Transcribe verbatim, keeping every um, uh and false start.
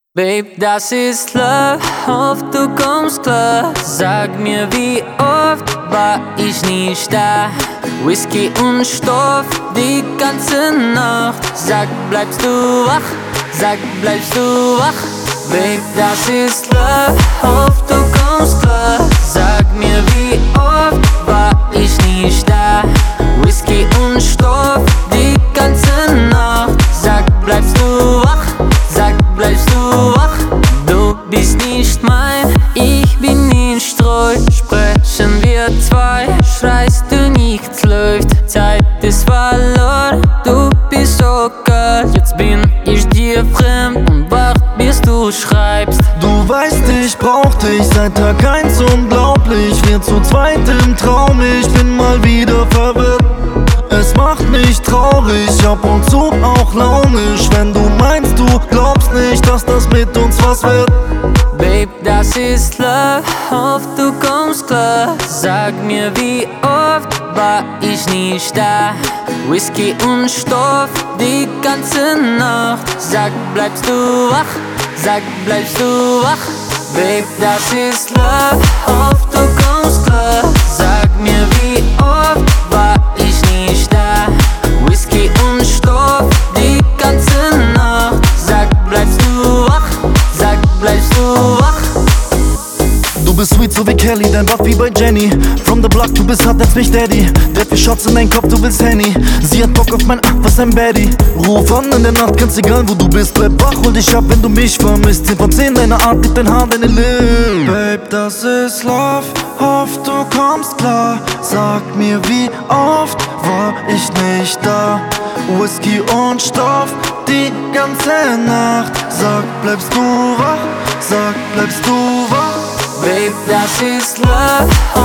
Babe, das ist Love, hoff du kommst klar. Sag mir, wie oft war ich nicht da? Whisky und Stoff die ganze Nacht. Sag, bleibst du wach? Sag, bleibst du wach? Babe, das ist Love, hoff du kommst klar. Sag mir, wie oft war ich nicht da? Whisky und Stoff die ganze Nacht. Sag, bleibst du wach? Sag, bleibst du wach? Du bist nicht mein, ich bin nicht treu. Sprechen wir zwei, schreist du, nichts läuft. Zeit ist verloren, du bist so kalt. Jetzt bin ich dir fremd und wart, bis du schreibst. Du weißt, ich brauch dich seit Tag eins, unglaublich. Wir zu zweit im Traum, ich bin mal wieder verwirrt. Es macht mich traurig, ab und zu auch launisch, wenn du meinst, du glaubst nicht, dass das mit uns was wird. Babe, das ist Love, hoff du kommst klar. Sag mir, wie oft war ich nicht da? Whisky und Stoff die ganze Nacht. Sag, bleibst du wach? Sag, bleibst du wach? Babe, das ist Love, hoff du kommst klar. Sag mir, wie oft war ich nicht da? Whisky und Stoff die ganze Nacht. Sag, bleibst du wach? Sag, bleibst du wach? Du bist sweet, so wie Kelly, dein Buff wie bei Jenny. From the block, du bist hart, nennst mich Daddy. Der vier Shots in dein Kopf, du willst Henny. Sie hat Bock auf mein Ach, was ein Baddie. Ruf an in der Nacht, ganz egal wo du bist. Bleib wach, hol dich ab, wenn du mich vermisst. Zehn von zehn, deine Art, gibt dein Haar, deine Lippen. Babe, das ist Love, hoff du kommst klar. Sag mir, wie oft war ich nicht da? Whisky und Stoff die ganze Nacht. Sag, bleibst du wach? Sag, bleibst du wach? Babe, das ist Love,